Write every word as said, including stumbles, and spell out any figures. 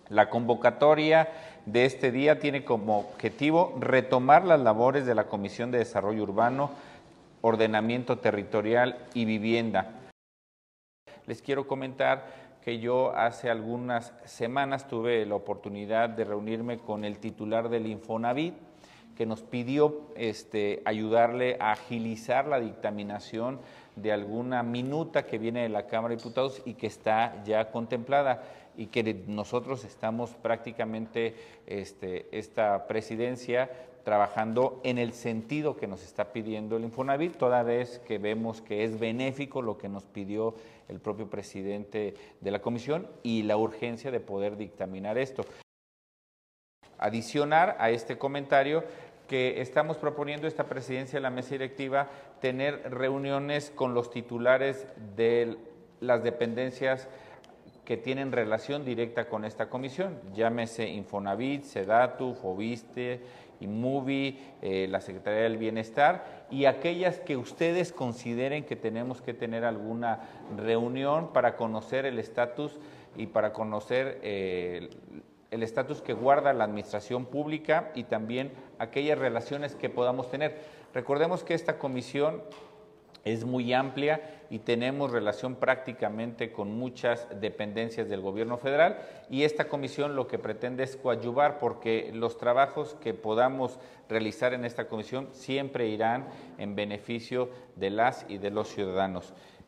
La convocatoria de este día tiene como objetivo retomar las labores de la Comisión de Desarrollo Urbano, Ordenamiento Territorial y Vivienda. Les quiero comentar que yo hace algunas semanas tuve la oportunidad de reunirme con el titular del Infonavit, que nos pidió este, ayudarle a agilizar la dictaminación de alguna minuta que viene de la Cámara de Diputados y que está ya contemplada, y que nosotros estamos prácticamente, este, esta presidencia, trabajando en el sentido que nos está pidiendo el Infonavit, toda vez que vemos que es benéfico lo que nos pidió el propio presidente de la comisión y la urgencia de poder dictaminar esto. Adicionar a este comentario que estamos proponiendo esta presidencia de la mesa directiva tener reuniones con los titulares de las dependencias que tienen relación directa con esta comisión, llámese Infonavit, Sedatu, Fobiste, Inmovi, eh, la Secretaría del Bienestar, y aquellas que ustedes consideren que tenemos que tener alguna reunión para conocer el estatus y para conocer eh, el estatus que guarda la administración pública y también aquellas relaciones que podamos tener. Recordemos que esta comisión es muy amplia y tenemos relación prácticamente con muchas dependencias del gobierno federal, y esta comisión lo que pretende es coadyuvar, porque los trabajos que podamos realizar en esta comisión siempre irán en beneficio de las y de los ciudadanos.